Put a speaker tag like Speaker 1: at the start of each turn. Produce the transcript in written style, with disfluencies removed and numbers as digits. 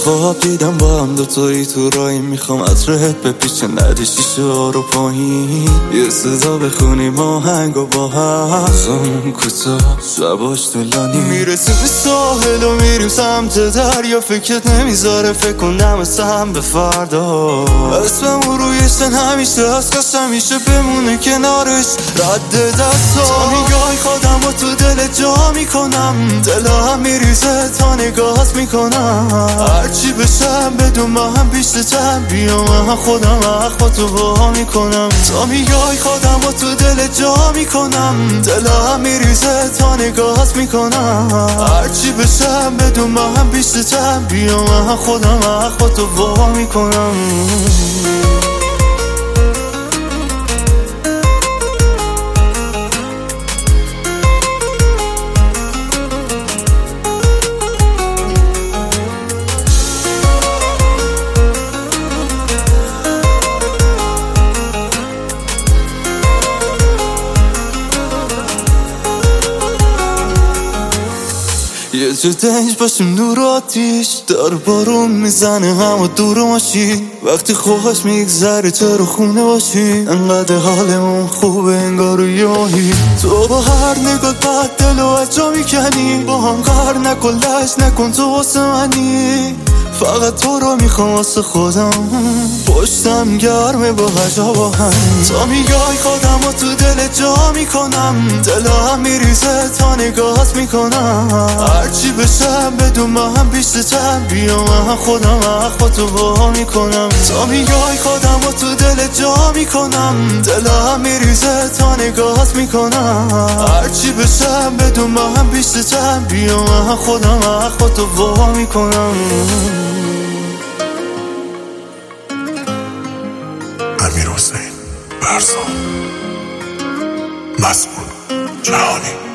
Speaker 1: خواب دیدم با هم دوتایی تو رایی، میخوام عطرت بپیچه نده شیشه ها رو پایین، یه صدا بخونیم آهنگو با هم، زمان کوتاه شباش طولانی، میرسیم به ساحل و میریم سمت دریا، فکرت نمیذاره فکر کنم هم به فردا، اسممون روی سن همیشه هست، کاش همیشه بمونه کنارش رد دستا، تا نگاه خودم و تو دل جا میکنم، دلم میریزه تا نگاهت میکنم، هرچی بشم بدون من پیشتم، بیا من خودم اخواتو با میکنم، تا میگای خودم و تو دل جا میکنم، دلم میریزه تا نگاهت میکنم، هرچی بشم بدون من پیشتم، بیا من خودم اخواتو با میکنم. یه جا دنج باشیم نور آتیش، دار بارون میزنه همه دور ماشین، وقتی خوش میگذره چرا خونه باشیم، انقدر حالمون خوبه انگار یه ماهی، تو با هر نگاه بد دل و از جا میکنی، با هم قهر نکن لش نکن تو واسه منی، فقط تو رو میخوام واسه خودم، پشتم گرمه با هجا با هم، تا میگای خودم و تو دل جا میکنم، دلم میریزه تا نگاهت میکنم، هرچی بشم بدون من پیشتم، بیا من خودم اخواتو با میکنم، تا میگای خودم و تو دل جا میکنم، دلم میریزه تا نگاهت میکنم، هرچی بشم بدون من پیشتم، بیا من خودم اخواتو با میکنم.
Speaker 2: امیرحسین برزان، مسئول جهانی.